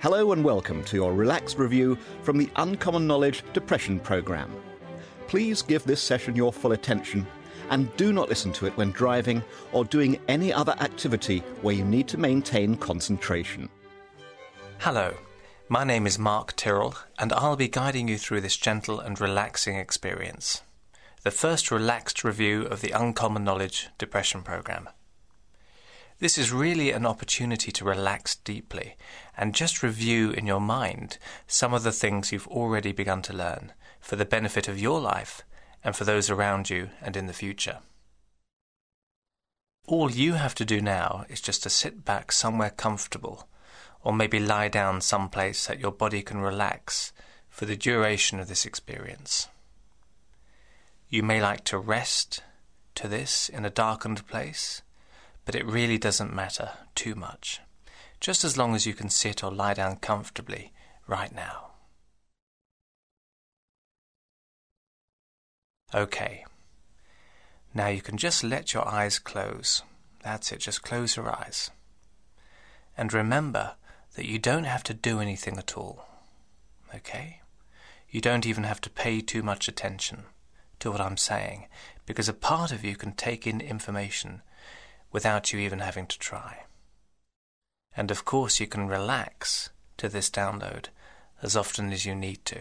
Hello and welcome to your relaxed review from the Uncommon Knowledge Depression Programme. Please give this session your full attention and do not listen to it when driving or doing any other activity where you need to maintain concentration. Hello, my name is Mark Tyrrell and I'll be guiding you through this gentle and relaxing experience. The first relaxed review of the Uncommon Knowledge Depression Programme. This is really an opportunity to relax deeply and just review in your mind some of the things you've already begun to learn for the benefit of your life and for those around you and in the future. All you have to do now is just to sit back somewhere comfortable or maybe lie down someplace that your body can relax for the duration of this experience. You may like to rest to this in a darkened place, but it really doesn't matter too much, just as long as you can sit or lie down comfortably right now. Okay, now you can just let your eyes close. That's it, just close your eyes. And remember that you don't have to do anything at all, okay? You don't even have to pay too much attention to what I'm saying, because a part of you can take in information without you even having to try. And of course you can relax to this download as often as you need to.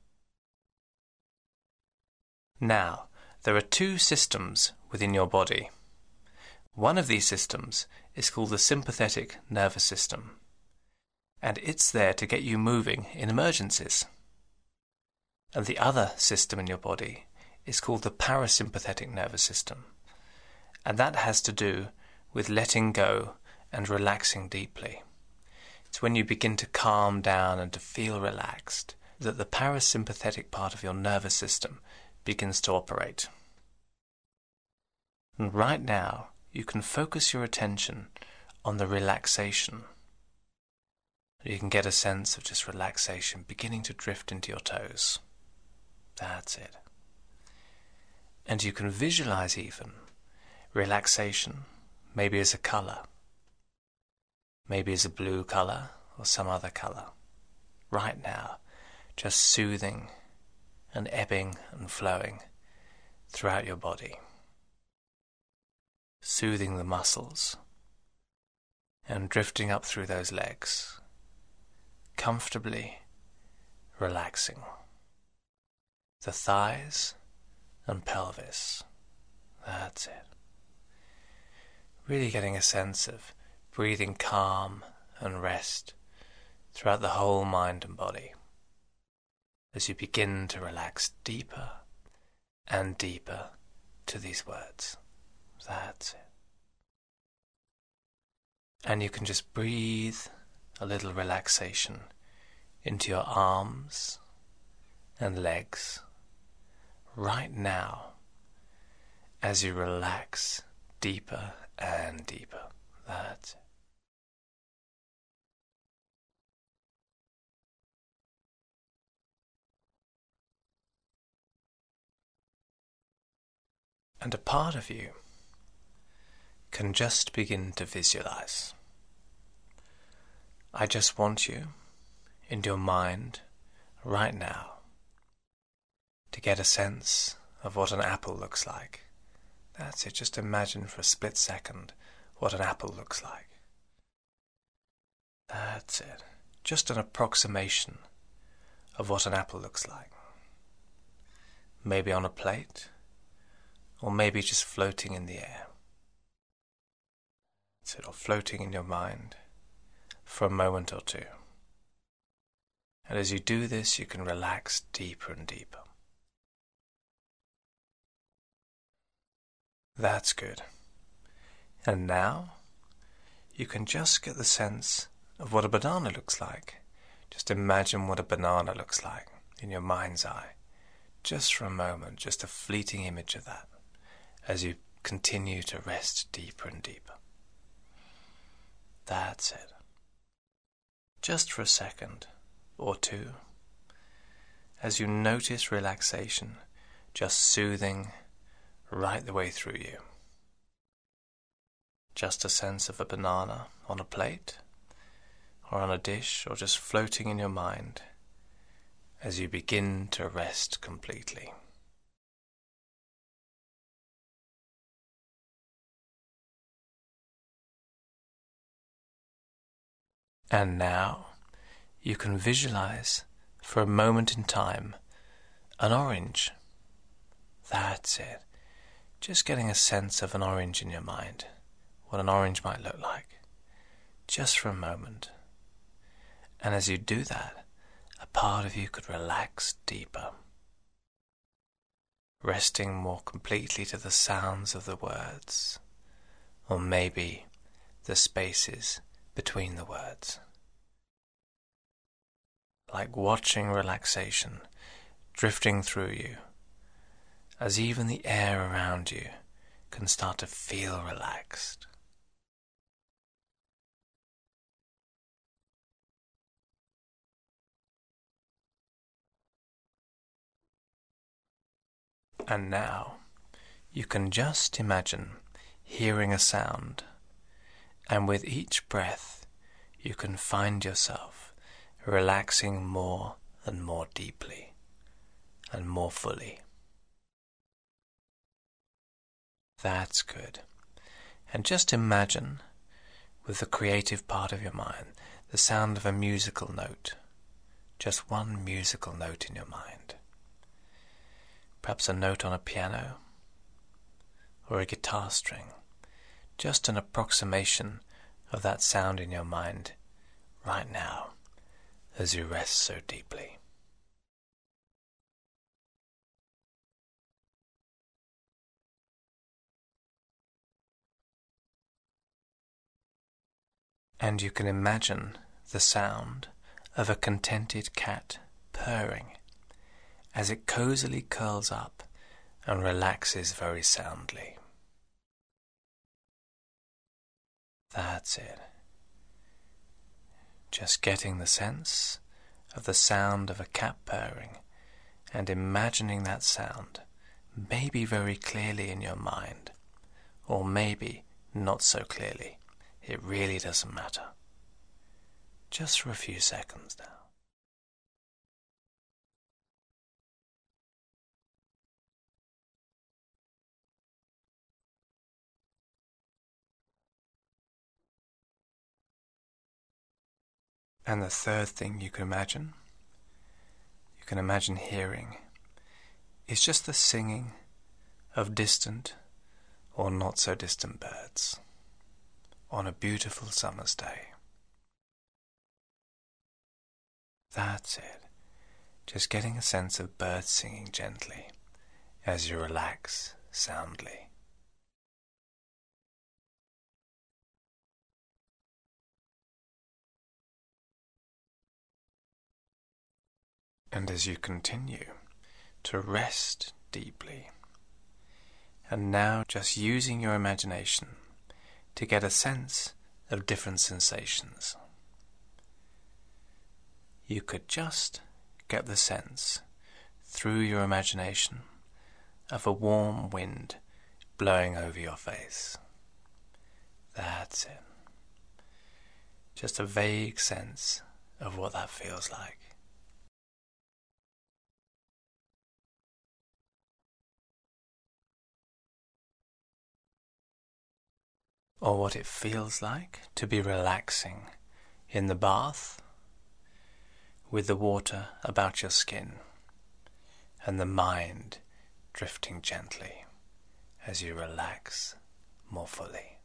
Now, there are two systems within your body. One of these systems is called the sympathetic nervous system, and it's there to get you moving in emergencies. And the other system in your body is called the parasympathetic nervous system, and that has to do with letting go and relaxing deeply. It's when you begin to calm down and to feel relaxed that the parasympathetic part of your nervous system begins to operate. And right now, you can focus your attention on the relaxation. You can get a sense of just relaxation beginning to drift into your toes. That's it. And you can visualize even relaxation, maybe as a colour, maybe as a blue colour or some other colour. Right now, just soothing and ebbing and flowing throughout your body. Soothing the muscles and drifting up through those legs, comfortably relaxing the thighs and pelvis. That's it. Really getting a sense of breathing calm and rest throughout the whole mind and body as you begin to relax deeper and deeper to these words. That's it. And you can just breathe a little relaxation into your arms and legs right now as you relax deeper and deeper. That's it. And a part of you can just begin to visualize. I just want you, in your mind, right now, to get a sense of what an apple looks like. That's it, just imagine for a split second what an apple looks like. That's it, just an approximation of what an apple looks like. Maybe on a plate, or maybe just floating in the air. That's it, or floating in your mind for a moment or two. And as you do this, you can relax deeper and deeper. That's good. And now, you can just get the sense of what a banana looks like. Just imagine what a banana looks like in your mind's eye. Just for a moment, just a fleeting image of that, as you continue to rest deeper and deeper. That's it. Just for a second or two, as you notice relaxation just soothing right the way through you. Just a sense of a banana on a plate, or on a dish, or just floating in your mind as you begin to rest completely. And now you can visualize for a moment in time an orange. That's it. Just getting a sense of an orange in your mind, what an orange might look like, just for a moment. And as you do that, a part of you could relax deeper, resting more completely to the sounds of the words, or maybe the spaces between the words. Like watching relaxation drifting through you, as even the air around you can start to feel relaxed. And now you can just imagine hearing a sound, and with each breath you can find yourself relaxing more and more deeply and more fully. That's good. And just imagine, with the creative part of your mind, the sound of a musical note. Just one musical note in your mind. Perhaps a note on a piano or a guitar string. Just an approximation of that sound in your mind right now as you rest so deeply. And you can imagine the sound of a contented cat purring as it cozily curls up and relaxes very soundly. That's it. Just getting the sense of the sound of a cat purring and imagining that sound, maybe very clearly in your mind, or maybe not so clearly. It really doesn't matter. Just for a few seconds now. And the third thing you can imagine hearing, is just the singing of distant or not so distant birds on a beautiful summer's day. That's it. Just getting a sense of birds singing gently as you relax soundly. And as you continue to rest deeply, and now just using your imagination to get a sense of different sensations, you could just get the sense through your imagination of a warm wind blowing over your face. That's it. Just a vague sense of what that feels like. Or what it feels like to be relaxing in the bath with the water about your skin and the mind drifting gently as you relax more fully.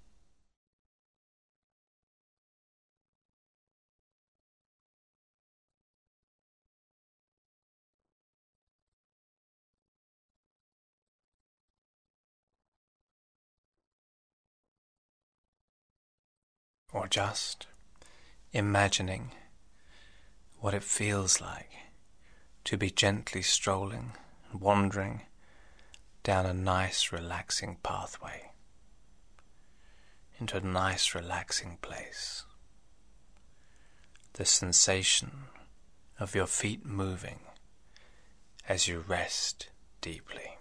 Or just imagining what it feels like to be gently strolling and wandering down a nice relaxing pathway into a nice relaxing place. The sensation of your feet moving as you rest deeply.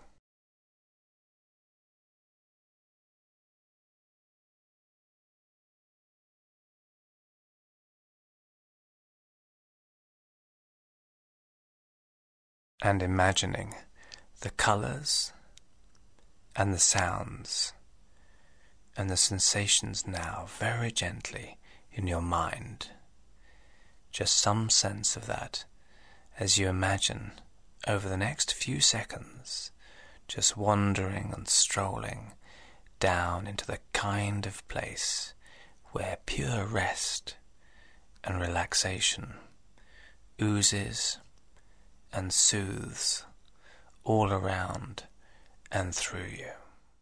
and imagining the colours and the sounds and the sensations now very gently in your mind. Just some sense of that as you imagine over the next few seconds just wandering and strolling down into the kind of place where pure rest and relaxation oozes and soothes all around and through you.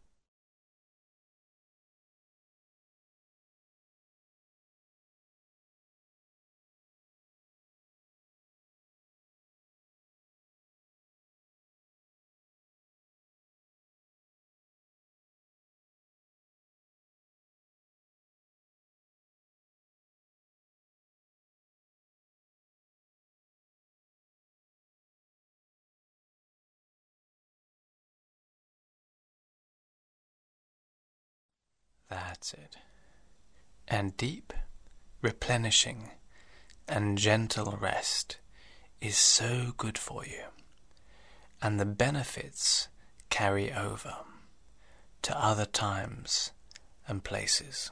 That's it. And deep, replenishing, and gentle rest is so good for you, and the benefits carry over to other times and places.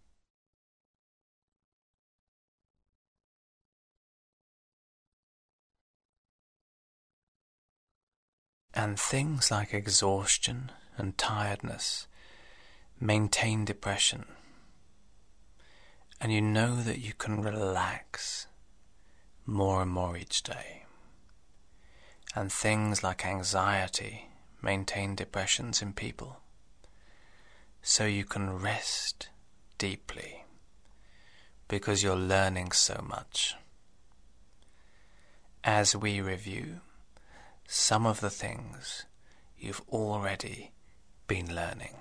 And things like exhaustion and tiredness maintain depression, and you know that you can relax more and more each day. And things like anxiety maintain depressions in people, so you can rest deeply because you're learning so much. As we review some of the things you've already been learning.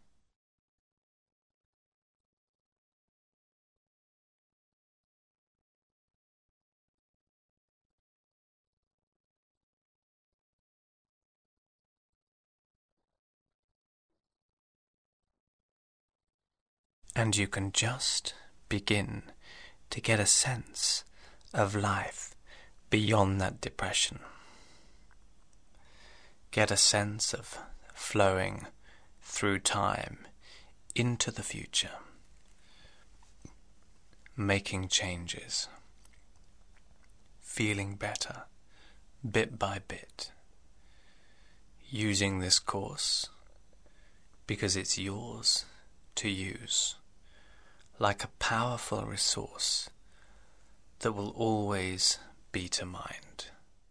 And you can just begin to get a sense of life beyond that depression. Get a sense of flowing through time into the future, making changes, feeling better bit by bit, using this course because it's yours to use, like a powerful resource that will always be to mind.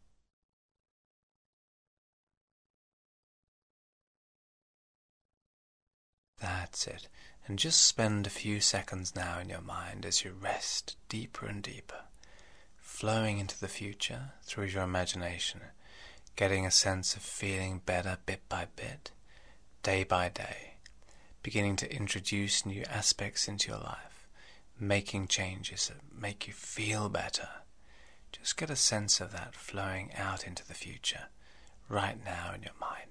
That's it. And just spend a few seconds now in your mind as you rest deeper and deeper, flowing into the future through your imagination, getting a sense of feeling better bit by bit, day by day, beginning to introduce new aspects into your life, making changes that make you feel better. Just get a sense of that flowing out into the future right now in your mind.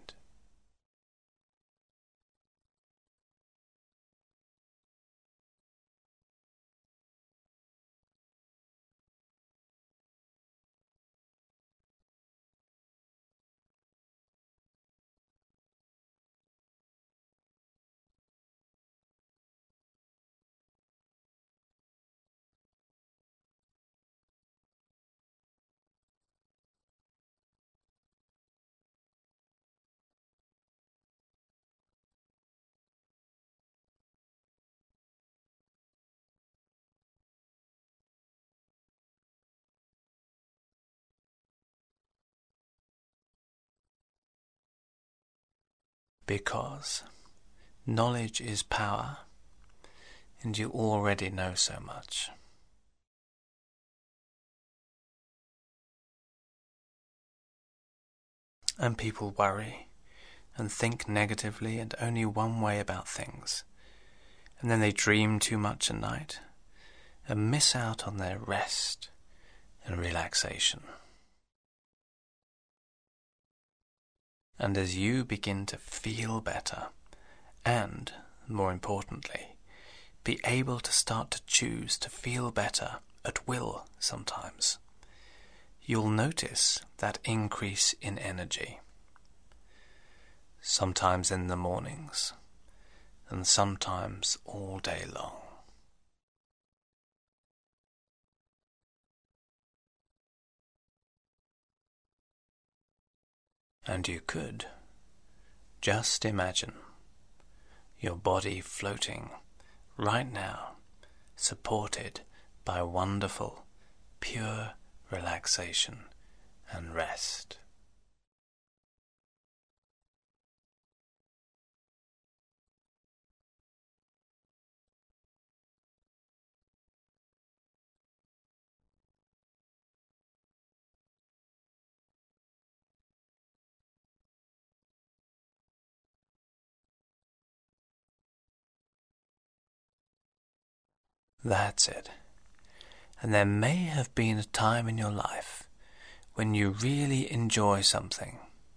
Because knowledge is power, and you already know so much. And people worry and think negatively and only one way about things, and then they dream too much at night and miss out on their rest and relaxation. And as you begin to feel better and, more importantly, be able to start to choose to feel better at will sometimes, you'll notice that increase in energy. Sometimes in the mornings, and sometimes all day long. And you could just imagine your body floating right now, supported by wonderful, pure relaxation and rest. That's it. And there may have been a time in your life when you really enjoy something.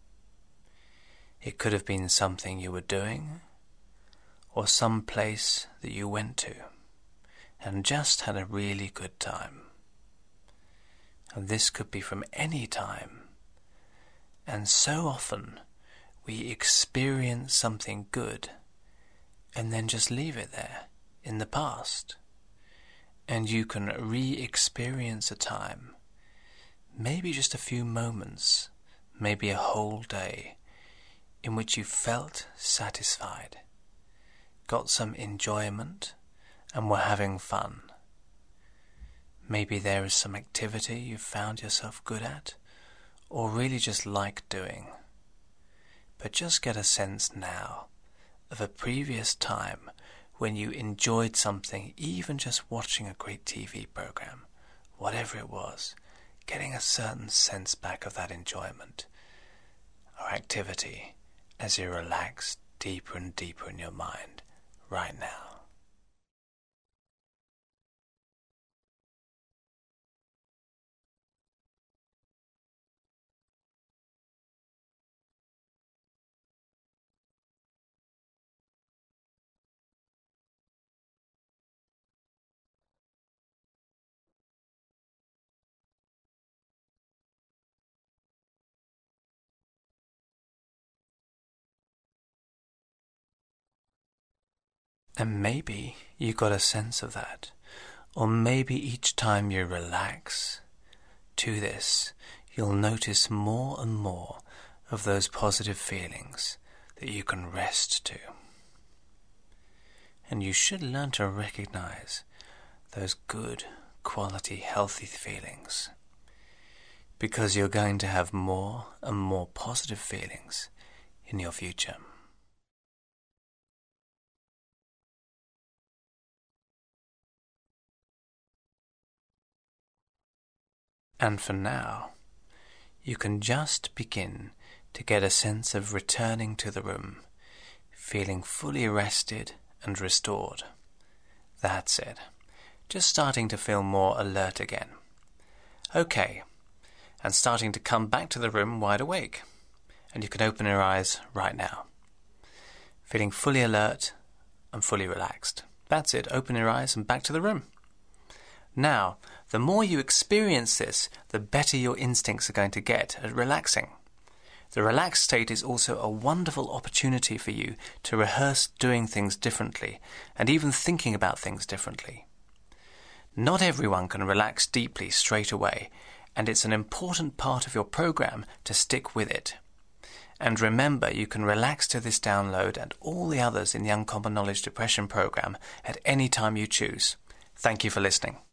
It could have been something you were doing, or some place that you went to and just had a really good time. And this could be from any time. And so often we experience something good and then just leave it there in the past. And you can re-experience a time, maybe just a few moments, maybe a whole day, in which you felt satisfied, got some enjoyment, and were having fun. Maybe there is some activity you found yourself good at, or really just like doing. But just get a sense now of a previous time when you enjoyed something, even just watching a great TV program, whatever it was, getting a certain sense back of that enjoyment or activity as you relax deeper and deeper in your mind right now. And maybe you got a sense of that. Or maybe each time you relax to this, you'll notice more and more of those positive feelings that you can rest to. And you should learn to recognize those good, quality, healthy feelings, because you're going to have more and more positive feelings in your future. And for now, you can just begin to get a sense of returning to the room, feeling fully rested and restored. That's it. Just starting to feel more alert again. Okay, and starting to come back to the room wide awake. And you can open your eyes right now. Feeling fully alert and fully relaxed. That's it. Open your eyes and back to the room. Now, the more you experience this, the better your instincts are going to get at relaxing. The relaxed state is also a wonderful opportunity for you to rehearse doing things differently and even thinking about things differently. Not everyone can relax deeply straight away, and it's an important part of your program to stick with it. And remember, you can relax to this download and all the others in the Uncommon Knowledge Depression program at any time you choose. Thank you for listening.